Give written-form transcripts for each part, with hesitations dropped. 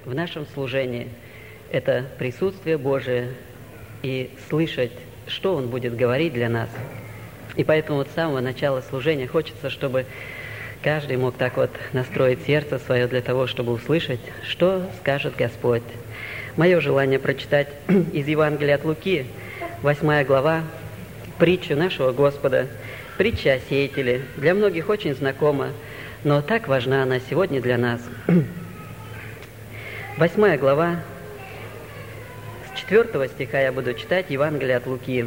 в нашем служении – это присутствие Божие и слышать, что Он будет говорить для нас. И поэтому вот с самого начала служения хочется, чтобы каждый мог так вот настроить сердце свое для того, чтобы услышать, что скажет Господь. Мое желание прочитать из Евангелия от Луки, 8 глава, притчу нашего Господа, притча о сеятеле. Для многих очень знакома, но так важна она сегодня для нас. 8 глава, с 4 стиха я буду читать Евангелие от Луки.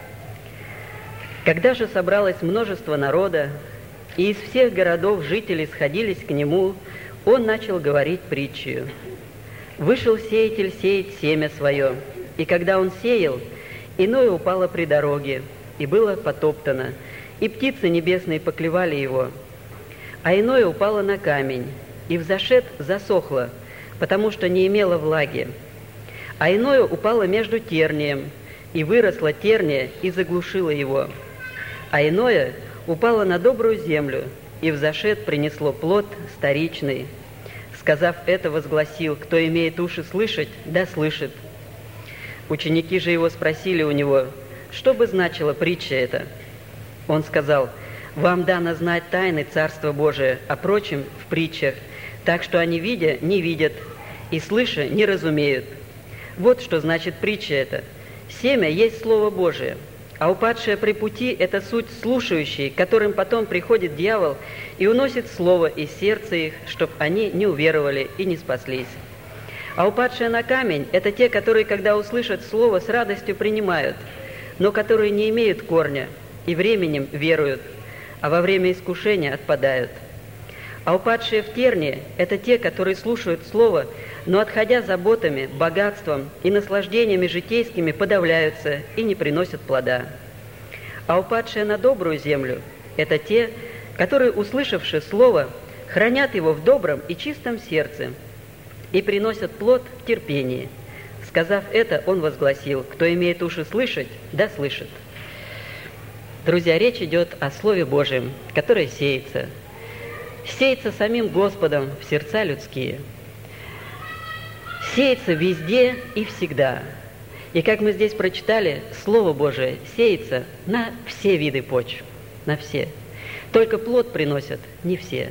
«Когда же собралось множество народа, и из всех городов жители сходились к нему, он начал говорить притчу. Вышел сеятель сеять семя свое, и когда он сеял, иное упало при дороге, и было потоптано, и птицы небесные поклевали его. А иное упало на камень, и взошед засохло, потому что не имело влаги. А иное упало между тернием, и выросла терния, и заглушила его. А иное упало на добрую землю, и взошед принесло плод старичный. Сказав это, возгласил: кто имеет уши слышать, да слышит. Ученики же его спросили у него, что бы значила притча эта. Он сказал: вам дано знать тайны Царства Божия, а прочим в притчах, так что они, видя, не видят, и слыша, не разумеют. Вот что значит притча эта. Семя есть Слово Божие, а упадшие при пути – это суть слушающие, которым потом приходит дьявол и уносит слово из сердца их, чтоб они не уверовали и не спаслись. А упадшие на камень – это те, которые, когда услышат слово, с радостью принимают, но которые не имеют корня и временем веруют, а во время искушения отпадают. А упадшие в тернии – это те, которые слушают слово, но, отходя заботами, богатством и наслаждениями житейскими, подавляются и не приносят плода. А упадшие на добрую землю – это те, которые, услышавши слово, хранят его в добром и чистом сердце и приносят плод в терпении. Сказав это, он возгласил: кто имеет уши слышать, да слышит. Друзья, речь идет о Слове Божьем, которое сеется. Сеется самим Господом в сердца людские. Сеется везде и всегда. И как мы здесь прочитали, Слово Божие сеется на все виды почв, на все. Только плод приносят не все.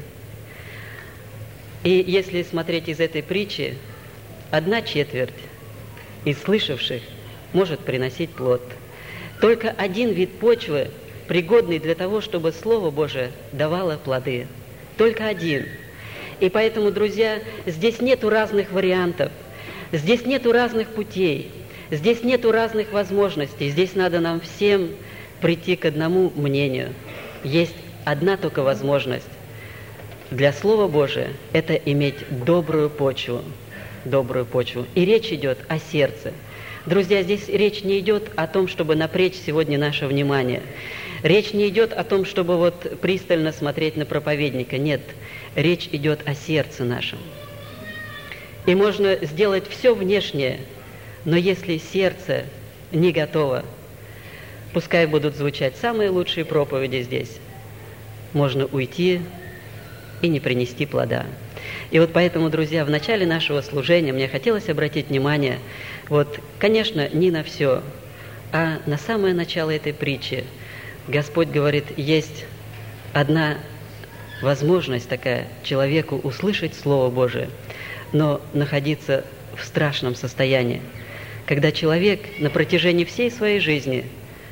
И если смотреть из этой притчи, 1/4 из слышавших может приносить плод. Только один вид почвы, пригодный для того, чтобы Слово Божие давало плоды. Только один. И поэтому, друзья, здесь нету разных вариантов, здесь нету разных путей, здесь нету разных возможностей. Здесь надо нам всем прийти к одному мнению. Есть одна только возможность для Слова Божия – это иметь добрую почву. Добрую почву. И речь идет о сердце. Друзья, здесь речь не идет о том, чтобы напрячь сегодня наше внимание. Речь не идет о том, чтобы вот пристально смотреть на проповедника. Нет, речь идет о сердце нашем. И можно сделать все внешнее, но если сердце не готово, пускай будут звучать самые лучшие проповеди здесь, можно уйти и не принести плода. И вот поэтому, друзья, в начале нашего служения мне хотелось обратить внимание, вот, конечно, не на все, а на самое начало этой притчи. Господь говорит, есть одна возможность такая человеку услышать Слово Божие, но находиться в страшном состоянии, когда человек на протяжении всей своей жизни,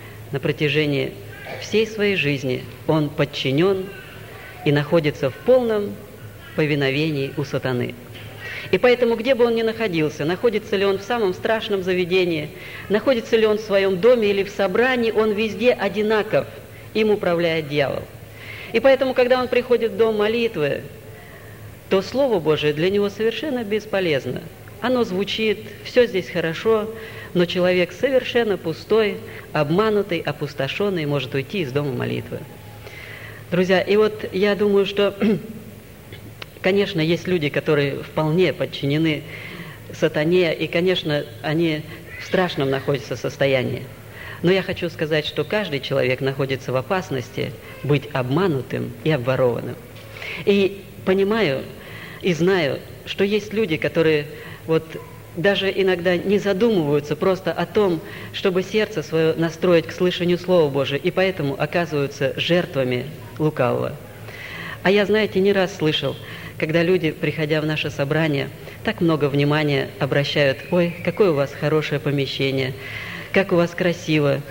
он подчинен и находится в полном повиновении у сатаны. И поэтому, где бы он ни находился, находится ли он в самом страшном заведении, находится ли он в своем доме или в собрании, он везде одинаков, им управляет дьявол. И поэтому, когда он приходит в дом молитвы, то Слово Божие для него совершенно бесполезно. Оно звучит, все здесь хорошо, но человек совершенно пустой, обманутый, опустошенный может уйти из дома молитвы. Друзья, и вот я думаю, что, конечно, есть люди, которые вполне подчинены сатане, и, конечно, они в страшном находятся состоянии. Но я хочу сказать, что каждый человек находится в опасности быть обманутым и обворованным. И понимаю, и знаю, что есть люди, которые вот даже иногда не задумываются просто о том, чтобы сердце свое настроить к слышанию Слова Божия, и поэтому оказываются жертвами лукавого. А я, знаете, не раз слышал, когда люди, приходя в наше собрание, так много внимания обращают: «Ой, какое у вас хорошее помещение, как у вас красиво».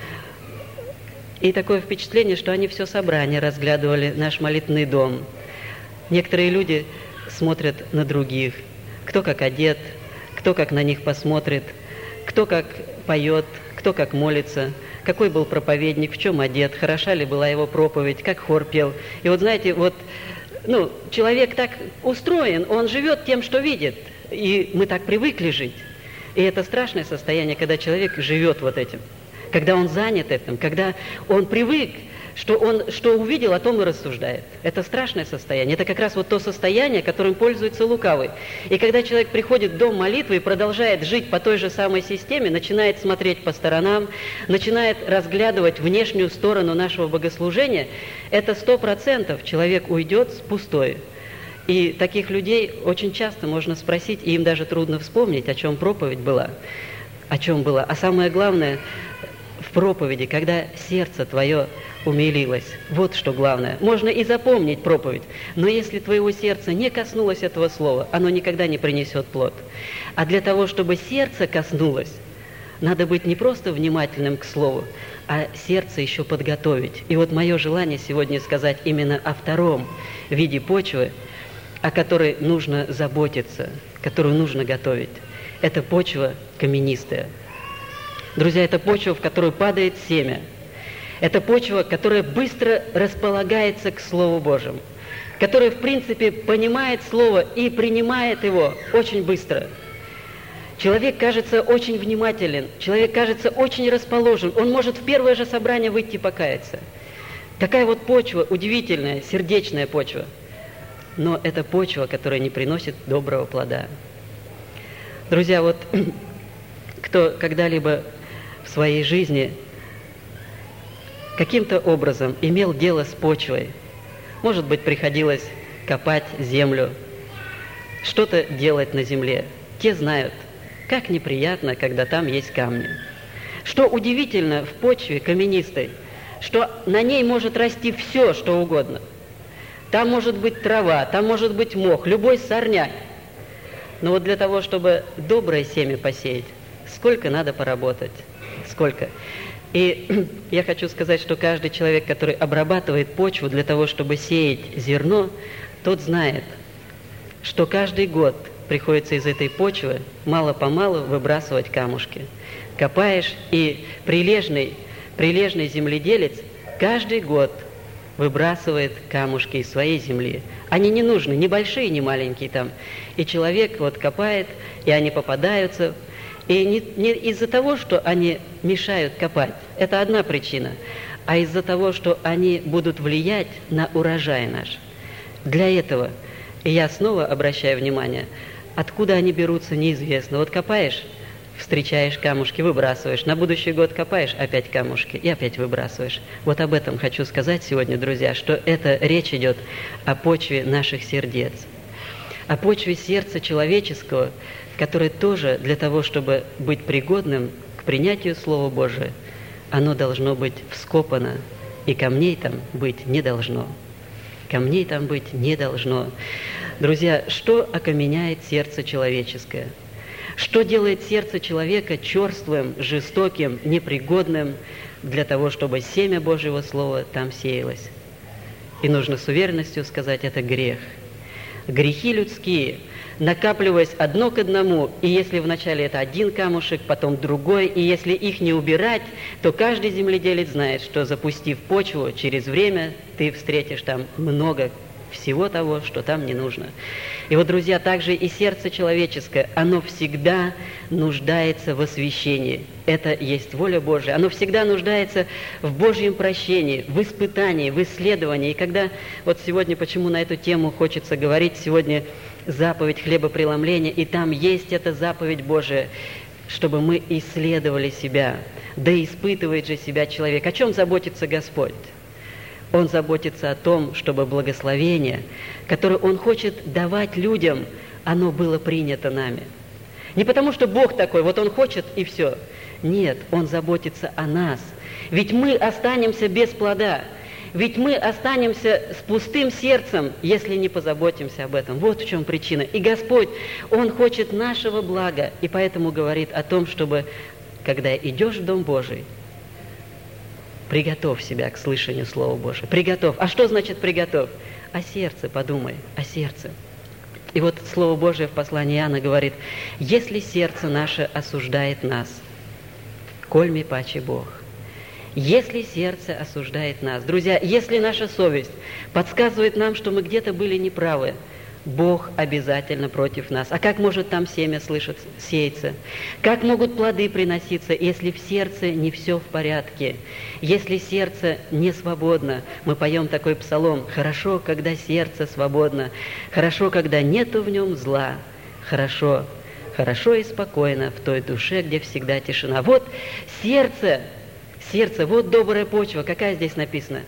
И такое впечатление, что они все собрание разглядывали наш молитвенный дом. Некоторые люди смотрят на других, кто как одет, кто как на них посмотрит, кто как поет, кто как молится, какой был проповедник, в чем одет, хороша ли была его проповедь, как хор пел. И вот знаете, человек так устроен, он живет тем, что видит, и мы так привыкли жить. И это страшное состояние, когда человек живет вот этим, когда он занят этим, когда он привык, что увидел, о том и рассуждает. Это страшное состояние. Это как раз вот то состояние, которым пользуется лукавый. И когда человек приходит в дом молитвы и продолжает жить по той же самой системе, начинает смотреть по сторонам, начинает разглядывать внешнюю сторону нашего богослужения, это 100% человек уйдет с пустой. И таких людей очень часто можно спросить, и им даже трудно вспомнить, о чем проповедь была. О чем была. А самое главное, в проповеди, когда сердце твое умилилось. Вот что главное. Можно и запомнить проповедь, но если твоего сердца не коснулось этого слова, оно никогда не принесет плод. А для того, чтобы сердце коснулось, надо быть не просто внимательным к слову, а сердце еще подготовить. И вот мое желание сегодня сказать именно о втором виде почвы, о которой нужно заботиться, которую нужно готовить. Это почва каменистая. Друзья, это почва, в которую падает семя. Это почва, которая быстро располагается к Слову Божьему, которая, в принципе, понимает Слово и принимает его очень быстро. Человек кажется очень внимателен, человек кажется очень расположен, он может в первое же собрание выйти покаяться. Такая вот почва, удивительная, сердечная почва. Но это почва, которая не приносит доброго плода. Друзья, вот кто когда-либо в своей жизни каким-то образом имел дело с почвой, может быть, приходилось копать землю, что-то делать на земле, те знают, как неприятно, когда там есть камни. Что удивительно в почве каменистой, что на ней может расти все, что угодно. Там может быть трава, там может быть мох, любой сорняк. Но вот для того, чтобы доброе семя посеять, сколько надо поработать, сколько. И я хочу сказать, что каждый человек, который обрабатывает почву для того, чтобы сеять зерно, тот знает, что каждый год приходится из этой почвы мало-помалу выбрасывать камушки. Копаешь, и прилежный земледелец каждый год выбрасывает камушки из своей земли. Они не нужны, ни большие, ни маленькие там. И человек вот копает, и они попадаются. И не из-за того, что они мешают копать, это одна причина, а из-за того, что они будут влиять на урожай наш. Для этого, и я снова обращаю внимание, откуда они берутся, неизвестно. Вот копаешь, встречаешь камушки, выбрасываешь. На будущий год копаешь, опять камушки, и опять выбрасываешь. Вот об этом хочу сказать сегодня, друзья, что это речь идет о почве наших сердец, о почве сердца человеческого, которое тоже для того, чтобы быть пригодным к принятию Слова Божия, оно должно быть вскопано, и камней там быть не должно. Камней там быть не должно. Друзья, что окаменяет сердце человеческое? Что делает сердце человека черствым, жестоким, непригодным для того, чтобы семя Божьего Слова там сеялось? И нужно с уверенностью сказать, это грех. Грехи людские, накапливаясь одно к одному, и если вначале это один камушек, потом другой, и если их не убирать, то каждый земледелец знает, что запустив почву, через время ты встретишь там много всего того, что там не нужно. И вот, друзья, также и сердце человеческое, оно всегда нуждается в освящении. Это есть воля Божия. Оно всегда нуждается в Божьем прощении, в испытании, в исследовании. И когда вот сегодня, почему на эту тему хочется говорить, сегодня заповедь хлебопреломления, и там есть эта заповедь Божия, чтобы мы исследовали себя. Да испытывает же себя человек. О чем заботится Господь? Он заботится о том, чтобы благословение, которое Он хочет давать людям, оно было принято нами. Не потому, что Бог такой, вот Он хочет и все. Нет, Он заботится о нас. Ведь мы останемся без плода. Ведь мы останемся с пустым сердцем, если не позаботимся об этом. Вот в чем причина. И Господь, Он хочет нашего блага, и поэтому говорит о том, чтобы, когда идешь в Дом Божий, приготовь себя к слышанию Слова Божьего. Приготовь. А что значит приготовь? О сердце подумай, о сердце. И вот Слово Божие в послании Иоанна говорит: «Если сердце наше осуждает нас, кольми паче Бог». Если сердце осуждает нас, друзья, если наша совесть подсказывает нам, что мы где-то были неправы, Бог обязательно против нас. А как может там семя сеяться? Как могут плоды приноситься, если в сердце не все в порядке? Если сердце не свободно? Мы поем такой псалом: «Хорошо, когда сердце свободно, хорошо, когда нету в нем зла, хорошо, хорошо и спокойно в той душе, где всегда тишина». Вот сердце, вот добрая почва. Какая здесь написано?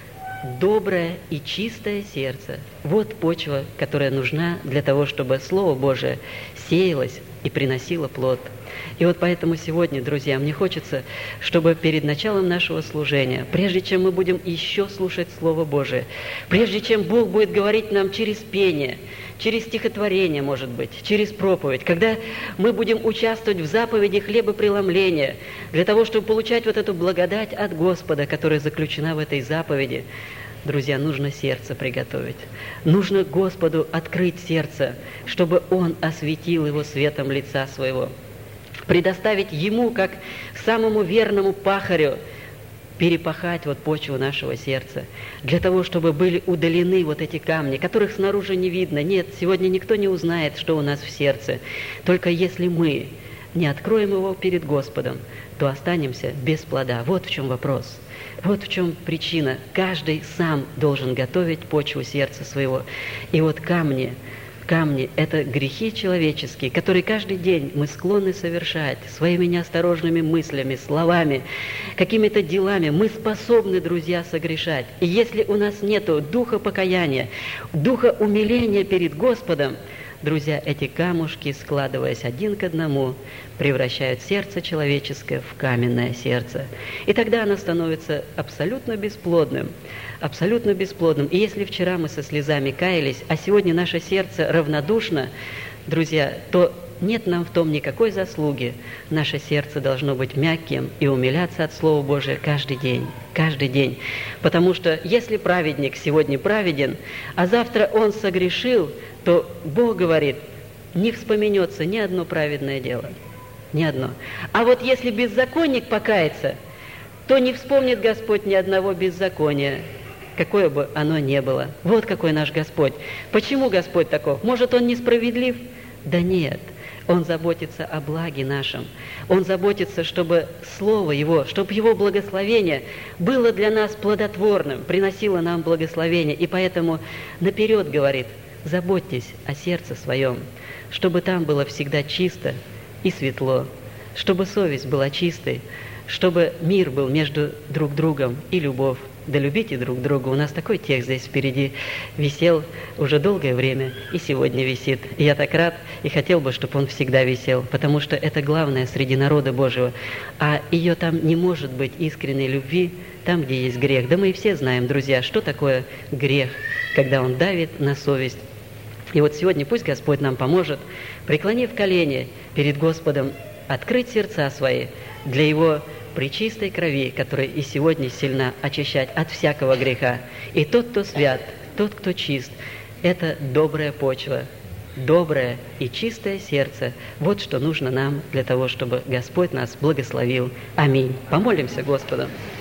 Доброе и чистое сердце. Вот почва, которая нужна для того, чтобы Слово Божие сеялось и приносило плод. И вот поэтому сегодня, друзья, мне хочется, чтобы перед началом нашего служения, прежде чем мы будем еще слушать Слово Божие, прежде чем Бог будет говорить нам через пение, через стихотворение, может быть, через проповедь, когда мы будем участвовать в заповеди хлебопреломления, для того, чтобы получать вот эту благодать от Господа, которая заключена в этой заповеди, друзья, нужно сердце приготовить. Нужно Господу открыть сердце, чтобы Он осветил его светом лица своего. Предоставить Ему, как самому верному пахарю, перепахать вот почву нашего сердца, для того, чтобы были удалены вот эти камни, которых снаружи не видно. Нет, сегодня никто не узнает, что у нас в сердце. Только если мы не откроем его перед Господом, то останемся без плода. Вот в чем вопрос. Вот в чем причина. Каждый сам должен готовить почву сердца своего. И вот камни – это грехи человеческие, которые каждый день мы склонны совершать своими неосторожными мыслями, словами, какими-то делами. Мы способны, друзья, согрешать. И если у нас нет духа покаяния, духа умиления перед Господом, друзья, эти камушки, складываясь один к одному, превращают сердце человеческое в каменное сердце. И тогда оно становится абсолютно бесплодным. Абсолютно бесплодным. И если вчера мы со слезами каялись, а сегодня наше сердце равнодушно, друзья, то нет нам в том никакой заслуги. Наше сердце должно быть мягким и умиляться от Слова Божия каждый день. Каждый день. Потому что если праведник сегодня праведен, а завтра он согрешил, то Бог говорит, не вспоминется ни одно праведное дело. Ни одно. А вот если беззаконник покается, то не вспомнит Господь ни одного беззакония, какое бы оно ни было. Вот какой наш Господь. Почему Господь таков? Может, Он несправедлив? Да нет. Он заботится о благе нашем. Он заботится, чтобы Слово Его, чтобы Его благословение было для нас плодотворным, приносило нам благословение. И поэтому наперед говорит, заботьтесь о сердце своем, чтобы там было всегда чисто и светло, чтобы совесть была чистой, чтобы мир был между друг другом и любовь. Да любите друг друга. У нас такой текст здесь впереди висел уже долгое время и сегодня висит. И я так рад и хотел бы, чтобы он всегда висел, потому что это главное среди народа Божьего. А ее там не может быть искренней любви, там, где есть грех. Да мы и все знаем, друзья, что такое грех, когда он давит на совесть. И вот сегодня пусть Господь нам поможет, преклонив колени перед Господом, открыть сердца свои для Его пречистой крови, которая и сегодня сильна очищать от всякого греха. И тот, кто свят, тот, кто чист, это добрая почва, доброе и чистое сердце. Вот что нужно нам для того, чтобы Господь нас благословил. Аминь. Помолимся Господу.